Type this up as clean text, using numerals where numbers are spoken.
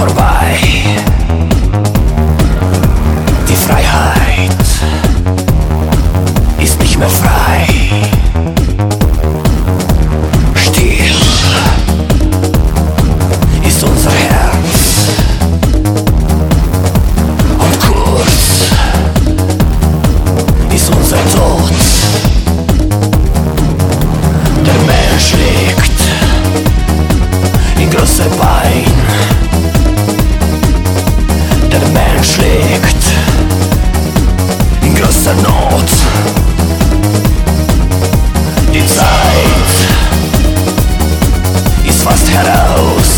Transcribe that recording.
vorbei. Die Freiheit ist nicht mehr frei. Still ist unser Herz und kurz ist unser Tod. Der Mensch liegt in großer Pein. Der Mensch liegt in großer Not. Die Zeit ist fast heraus.